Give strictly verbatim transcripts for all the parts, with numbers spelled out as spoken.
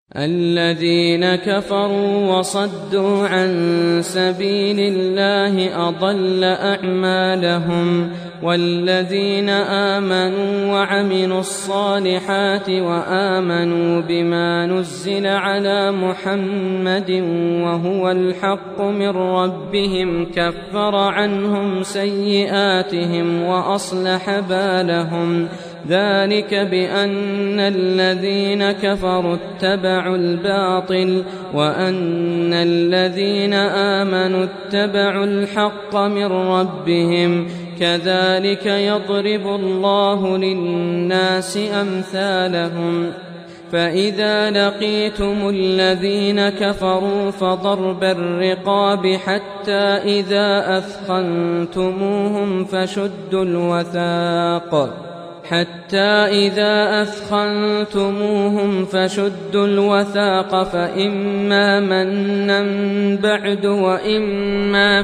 الذين كفروا وصدوا عن سبيل الله أضل أعمالهم والذين آمنوا وعملوا الصالحات وآمنوا بما نزل على محمد وهو الحق من ربهم كفر عنهم سيئاتهم وأصلح بالهم ذلك بأن الذين كفروا اتبعوا الباطل وأن الذين آمنوا اتبعوا الحق من ربهم كذلك يضرب الله للناس أمثالهم فإذا لقيتم الذين كفروا فضرب الرقاب حتى إذا أثخنتموهم فشدوا الوثاق حتى إذا أثخنتموهم فشدوا الوثاق فإما منا بعد وإما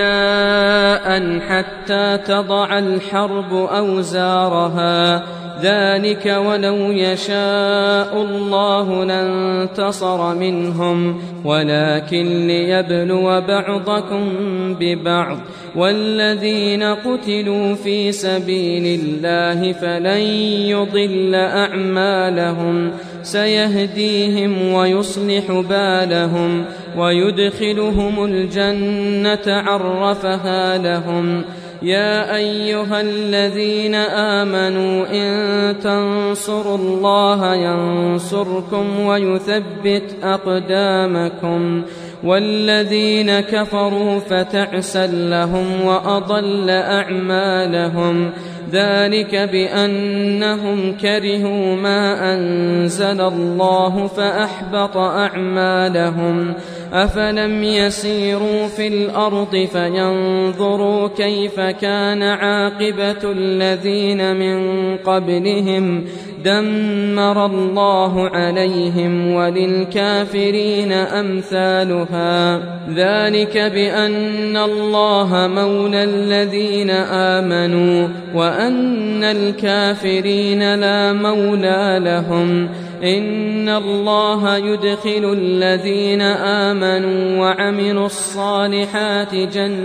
فداء حتى تضع الحرب أوزارها ذلك ولو يشاء الله لانتصر منهم ولكن ليبلو بعضكم ببعض والذين قتلوا في سبيل الله فلن يضل أعمالهم سيهديهم ويصلح بالهم ويدخلهم الجنة عرفها لهم يا أيها الذين آمنوا إن تنصروا الله ينصركم ويثبت أقدامكم والذين كفروا فتعسا لهم وأضل أعمالهم ذلك بأنهم كرهوا ما أنزل الله فأحبط أعمالهم أفلم يسيروا في الأرض فينظروا كيف كان عاقبة الذين من قبلهم دمر الله عليهم وللكافرين أمثالها ذلك بأن الله مولى الذين آمنوا وأن الكافرين لا مولى لهم إن الله يدخل الذين آمنوا وعملوا الصالحات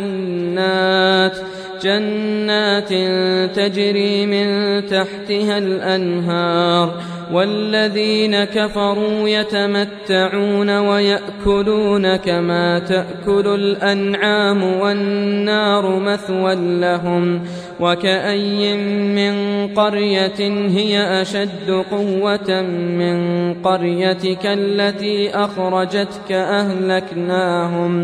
جنات جنات تجري من تحتها الأنهار والذين كفروا يتمتعون ويأكلون كما تأكل الأنعام والنار مثوى لهم وكأي من قرية هي أشد قوة من قريتك التي أخرجتك أهلكناهم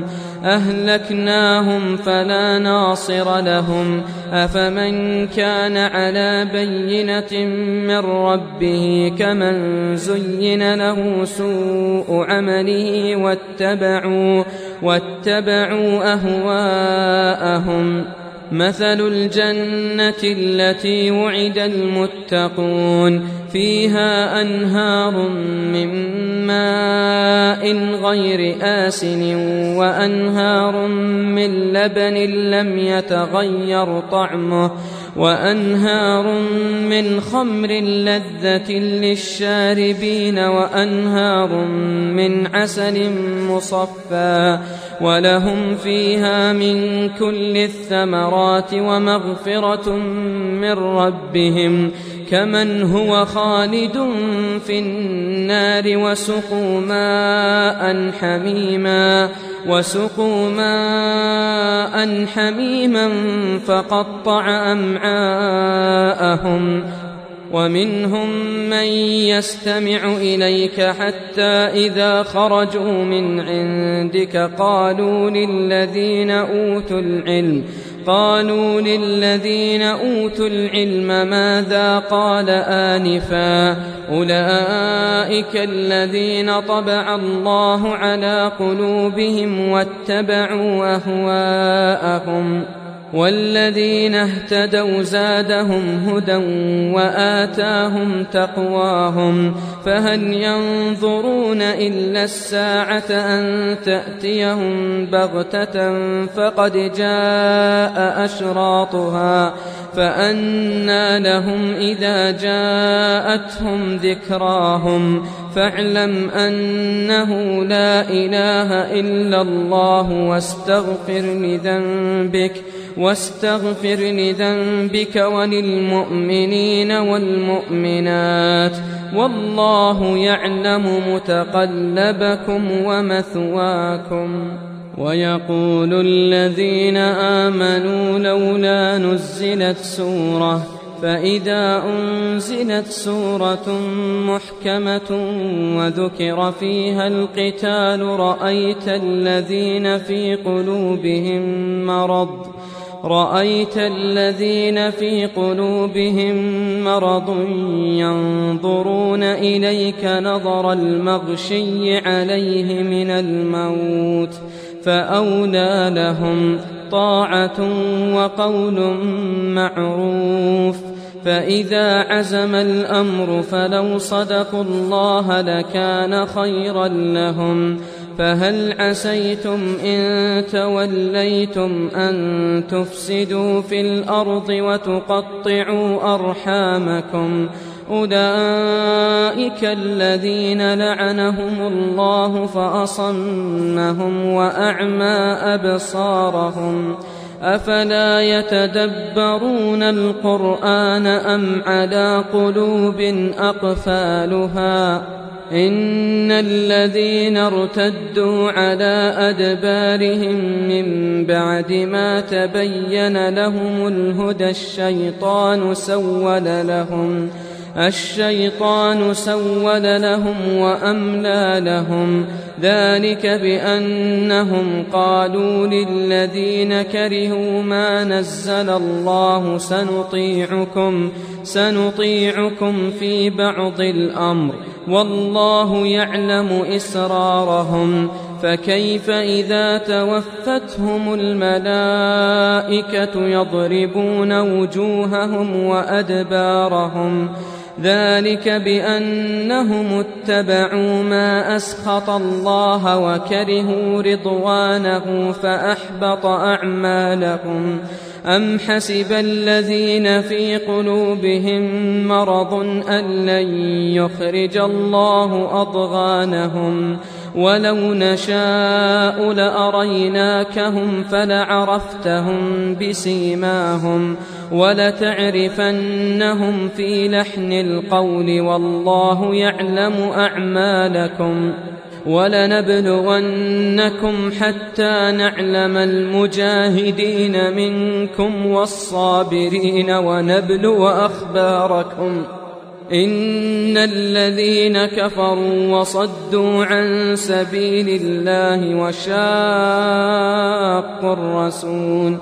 أهلكناهم فلا ناصر لهم أفمن كان على بينة من ربه كمن زين له سوء عمله واتبعوا, واتبعوا أهواءهم مثل الجنة التي وعد المتقون فيها أنهار من ماء غير آسن وأنهار من لبن لم يتغير طعمه وأنهار من خمر لذة للشاربين وأنهار من عسل مصفى ولهم فيها من كل الثمرات ومغفرة من ربهم كمن هو خالد في النار وسقوا ماء حميما وسقوا ماء حميما فقطع أمعاءهم ومنهم من يستمع إليك حتى إذا خرجوا من عندك قالوا للذين أوتوا العلم قالوا للذين أوتوا العلم ماذا قال آنفا أولئك الذين طبع الله على قلوبهم واتبعوا أهواءهم والذين اهتدوا زادهم هدى وآتاهم تقواهم فهل ينظرون إلا الساعة أن تأتيهم بغتة فقد جاء أشراطها فأنى لهم إذا جاءتهم ذكراهم فاعلم أنه لا إله إلا الله واستغفر لذنبك واستغفر لذنبك وللمؤمنين والمؤمنات والله يعلم متقلبكم ومثواكم. ويقول الذين آمنوا لولا نزلت سورة فإذا أنزلت سورة محكمة وذكر فيها القتال رأيت الذين في قلوبهم مرض رأيت الذين في قلوبهم مرض ينظرون إليك نظر المغشي عليه من الموت فأولى لهم طاعة وقول معروف. فإذا عزم الأمر فلو صدقوا الله لكان خيرا لهم. فهل عسيتم إن توليتم أن تفسدوا في الأرض وتقطعوا أرحامكم أولئك الذين لعنهم الله فأصمهم وأعمى أبصارهم أفلا يتدبرون القرآن أم على قلوب أقفالها إن الذين ارتدوا على أدبارهم من بعد ما تبين لهم الهدى الشيطان سول لهم الشيطان سول لهم وأملى لهم ذلك بأنهم قالوا للذين كرهوا ما نزل الله سنطيعكم سنطيعكم في بعض الأمر والله يعلم إسرارهم. فكيف إذا توفتهم الملائكة يضربون وجوههم وأدبارهم ذلك بأنهم اتبعوا ما أسخط الله وكرهوا رضوانه فأحبط أعمالهم. أم حسب الذين في قلوبهم مرض أن لن يخرج الله أضغانهم ولو نشاء لأريناكهم فلعرفتهم بسيماهم ولتعرفنهم في لحن القول والله يعلم أعمالكم. ولنبلونكم حتى نعلم المجاهدين منكم والصابرين ونبلو أخباركم. إن الذين كفروا وصدوا عن سبيل الله وشاقوا الرسول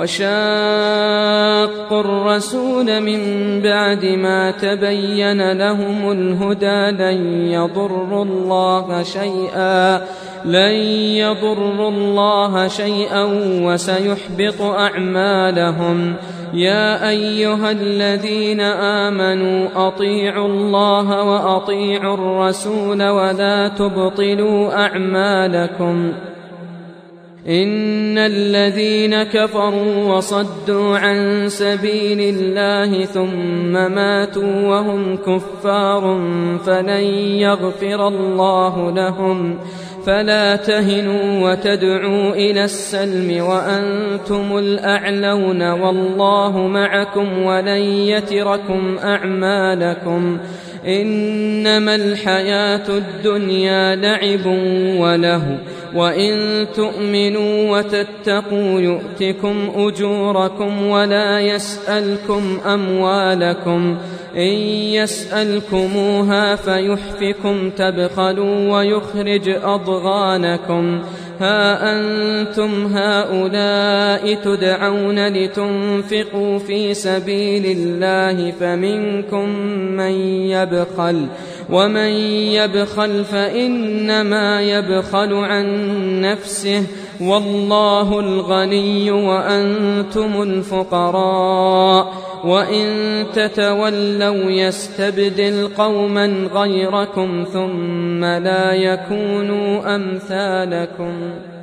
وشاقوا الرسول من بعد ما تبين لهم الهدى لن يضروا الله شيئا لن يضروا الله شيئا وسيحبط أعمالهم. يا أيها الذين آمنوا أطيعوا الله وأطيعوا الرسول ولا تبطلوا أعمالكم. إن الذين كفروا وصدوا عن سبيل الله ثم ماتوا وهم كفار فلن يغفر الله لهم. فلا تهنوا وتدعوا إلى السلم وأنتم الأعلون والله معكم ولن يتركم أعمالكم. إنما الحياة الدنيا لعب وله وإن تؤمنوا وتتقوا يؤتكم أجوركم ولا يسألكم أموالكم. إن يسألكموها فيحفكم تبخلوا ويخرج أضغانكم. ها أنتم هؤلاء تدعون لتنفقوا في سبيل الله فمنكم من يبخل ومن يبخل فإنما يبخل عن نفسه والله الغني وأنتم الفقراء. وإن تتولوا يستبدل قوما غيركم ثم لا يكونوا أمثالكم.